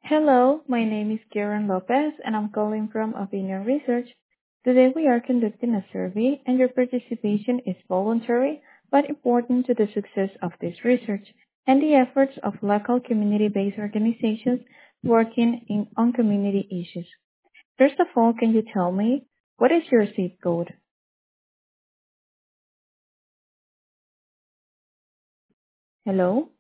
Hello, my name is Karen Lopez and I'm calling from Opinion Research. Today we are conducting a survey and your participation is voluntary but important to the success of this research and the efforts of local community-based organizations working on community issues. First of all, can you tell me what is your zip code? Hello?